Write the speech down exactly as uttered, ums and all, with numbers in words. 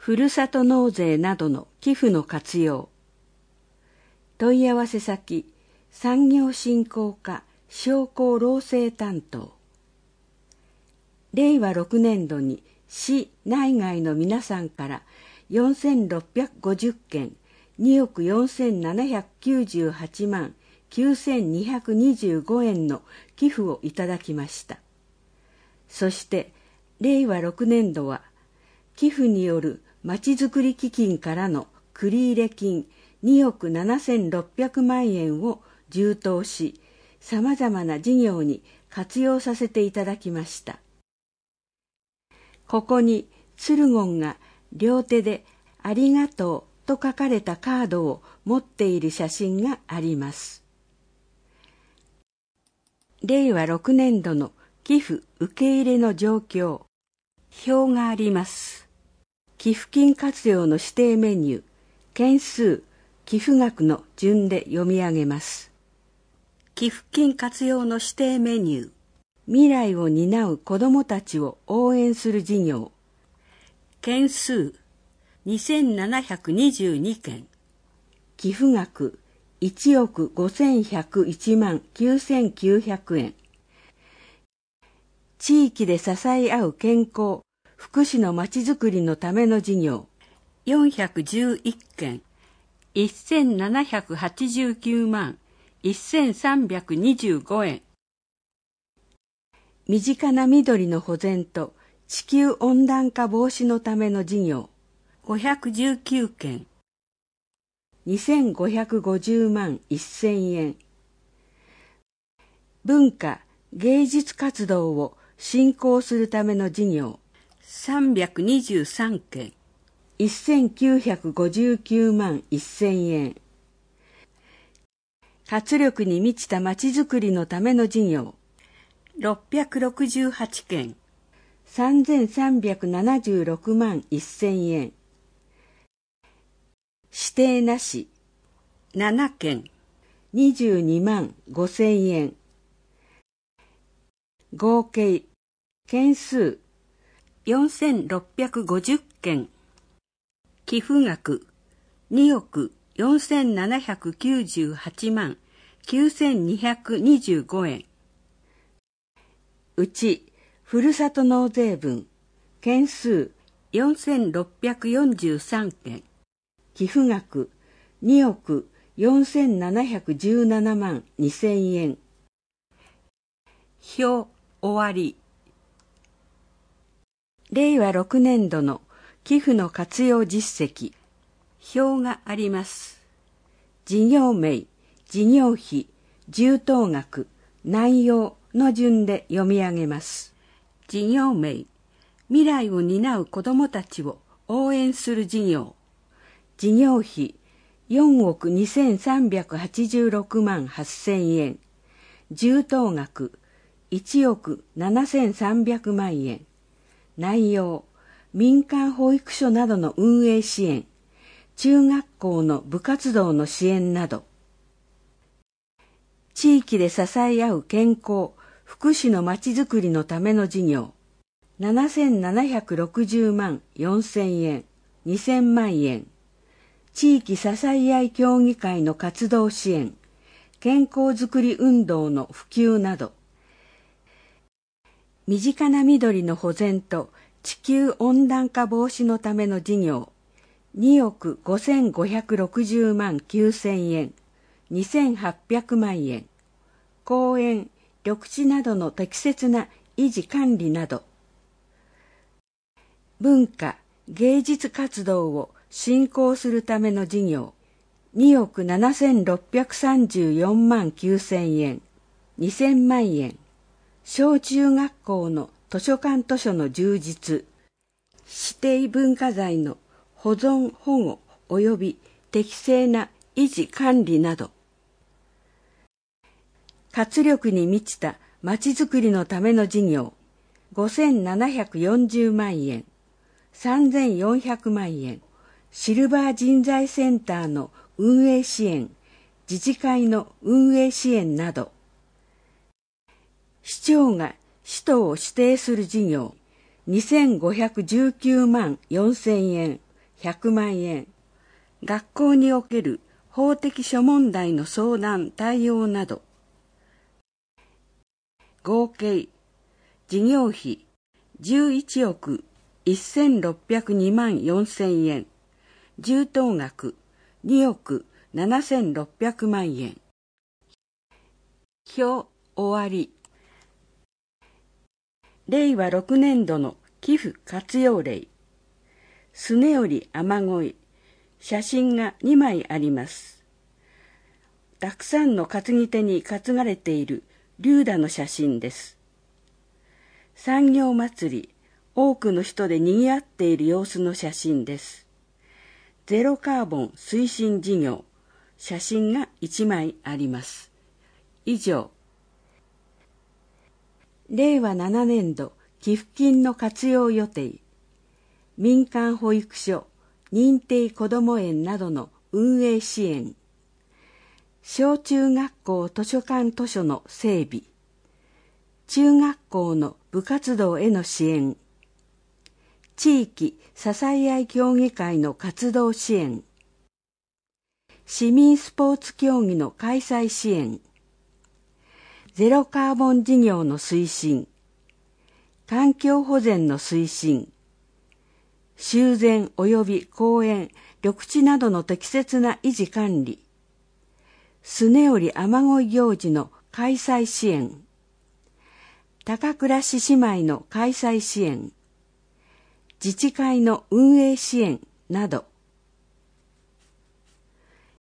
ふるさと納税などの寄付の活用。問い合わせ先、産業振興課商工労政担当。れいわろくねんどに市内外の皆さんからよんせんろっぴゃくごじゅっけんにおくよんせんななひゃくきゅうじゅうはちまんきゅうせんにひゃくにじゅうごえんの寄付をいただきました。そしてれいわろくねんどは寄付によるまちづくり基金からの繰入金におくななせんろっぴゃくまんえんを充当し、さまざまな事業に活用させていただきました。ここに鶴言が両手でありがとうと書かれたカードを持っている写真があります。れいわろくねんどの寄付受け入れの状況。表があります。寄付金活用の指定メニュー、件数、寄付額の順で読み上げます。寄付金活用の指定メニュー。未来を担う子どもたちを応援する事業。件数にせんななひゃくにじゅうにけん。寄付額いちおくごせんひゃくいちまんきゅうせんきゅうひゃくえん。地域で支え合う健康、福祉のまちづくりのための事業。よんひゃくじゅういっけん。せんななひゃくはちじゅうきゅうまんせんさんびゃくにじゅうごえん。身近な緑の保全と地球温暖化防止のための事業。ごひゃくじゅうきゅうけん。にせんごひゃくごじゅうまんせんえん。文化・芸術活動を振興するための事業。さんびゃくにじゅうさんけん。せんきゅうひゃくごじゅうきゅうまんせんえん。活力に満ちたまちづくりのための事業。ろっぴゃくろくじゅうはちけん。さんぜんさんびゃくななじゅうろくまんせんえん。指定なしななけん。にじゅうにまんごせんえん。合計件数よんせんろっぴゃくごじゅっけん。寄付額におくよんせんななひゃくきゅうじゅうはちまんきゅうせんにひゃくにじゅうごえん。うちふるさと納税分件数よんせんろっぴゃくよんじゅうさんけん。寄付額におくよんせんななひゃくじゅうななまんにせんえん。表終わり。れいわろくねんどの寄付の活用実績。表があります。事業名、事業費、充当額、内容の順で読み上げます。事業名、未来を担う子どもたちを応援する事業。事業費よんおくにせんさんびゃくはちじゅうろくまんはっせんえん。充当額いちおくななせんさんびゃくまんえん。内容、民間保育所などの運営支援、中学校の部活動の支援など。地域で支え合う健康、福祉のまちづくりのための事業。ななせんななひゃくろくじゅうまんよんせんえん、にせんまんえん。地域支え合い協議会の活動支援、健康づくり運動の普及など。身近な緑の保全と地球温暖化防止のための事業。におくごせんごひゃくろくじゅうまんきゅうせんえん、にせんはっぴゃくまんえん。公園、緑地などの適切な維持管理など。文化・芸術活動を振興するための事業。におくななせんろっぴゃくさんじゅうよんまんきゅうせんえん、にせんまんえん。小中学校の図書館図書の充実。指定文化財の保存保護及び適正な維持管理など。活力に満ちたまちづくりのための事業。ごせんななひゃくよんじゅうまんえん、さんぜんよんひゃくまんえん。シルバー人材センターの運営支援、自治会の運営支援など。市長が使途を指定する事業。にせんごひゃくじゅうきゅうまんよんせんえん、 ひゃくまんえん、学校における法的諸問題の相談・対応など、合計事業費じゅういちおくせんろっぴゃくにまんよんせんえん、充当額におくななせんろっぴゃくまんえん。表終わり。れいわろくねんどの寄付活用例。すねより雨乞い。写真がにまいあります。たくさんの担ぎ手に担がれている龍田の写真です。産業祭り、多くの人で賑わっている様子の写真です。ゼロカーボン推進事業、写真がいちまいあります。以上。れいわななねんど寄付金の活用予定。民間保育所、認定こども園などの運営支援。小中学校図書館図書の整備。中学校の部活動への支援。地域支え合い協議会の活動支援。市民スポーツ競技の開催支援。ゼロカーボン事業の推進。環境保全の推進。修繕及び公園、緑地などの適切な維持管理。すねより雨乞い行事の開催支援。高倉市姉妹の開催支援。自治会の運営支援など。